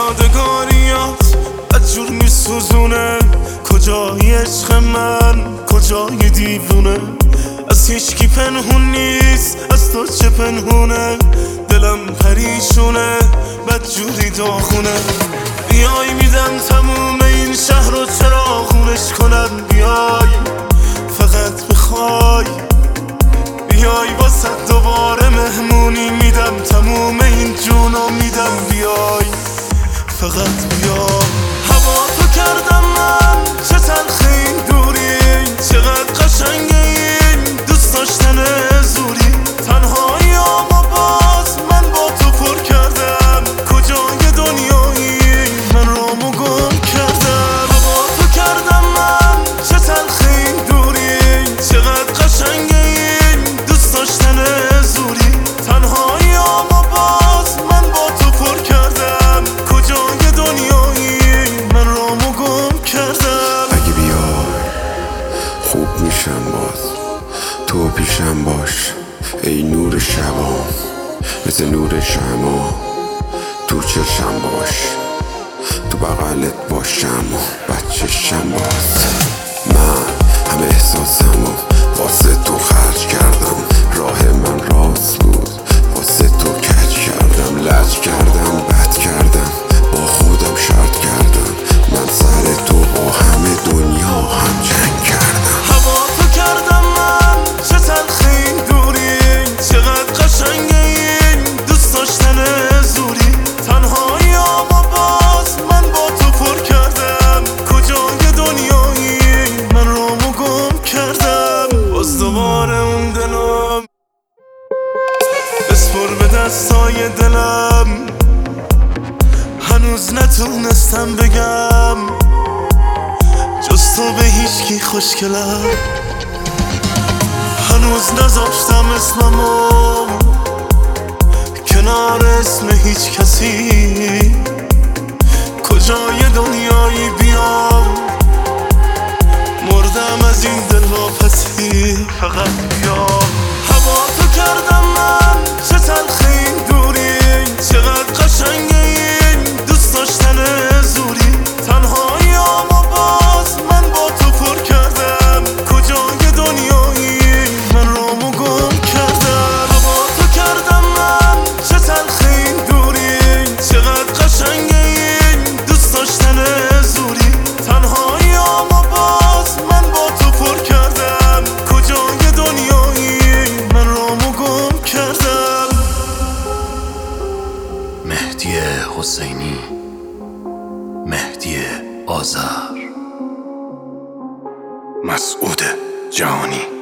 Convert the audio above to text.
یادگاریات بدجور میسوزونه. کجای عشق من، کجای دیوونه؟ از هیچکی پنهون نیست، از تو چه پنهونه؟ دلم پریشونه، بدجوری داغونه. بیای میدم تموم این شهر رو چراغونش کنم. بیای فقط بخوای، بیای واسه دوباره مهمونی میدم. تموم این جونو میدم، بیای فقط بیای. هوا تو کردم من، چه تلخی این دوری، چقدر قشنگه این دوست داشتن زوری. تنهاییامو باز من با تو پر کردم. کجای دنیایی من رامو گم کردم. هوا تو کردم من، چه تلخی این دوری، چقدر قشنگه این دوست داشتن زوری. تنهاییامو باز من با تو پر کردم. کجای دنیایی من رامو گم کردم. اگه بیای خوب میشم باز، تو پیشم باش ای نور شبام. مثل نور شما تو چشم باش، تو بغلت باشم و بچشم باز. من همه احساسمو واسه تو خرج کردم. راه من راست بود، واسه تو کج کردم. لج کردم، بد کردم، با خودم شرط کردم. من سر تو با همه دنیا هم جنگ کردم. هوا تو کردم من، چه تلخی این دوری، چقدر قشنگه این دوست داشتن زوری. تنهاییامو باز من با تو پر کردم. کجای دنیایی من رامو گم کردم. باز دوباره اون دلم بسپر به دستای دلم. هنوز نتونستم بگم جز تو به هیچکی خوشگلم. هنوز نذاشتم اسممو کنار اسم هیچ کسی. کجای دنیایی بیام، مردم از این دلواپسی. فقط بیا. هوا تو کردم من، چه تلخی این دوری، چقدر قشنگه این دوست داشتن زوری. تنهاییامو باز من با تو پر کردم. کجای دنیایی من رامو گم کردم. هوا تو کردم من، چه تلخی این دوری، چقدر قشنگه این دوست داشتن زوری. تنهاییامو باز من با تو پر کردم. کجای دنیایی من رامو گم کردم. مهدی حسینی، مهدی آذر، مسعود جهانی.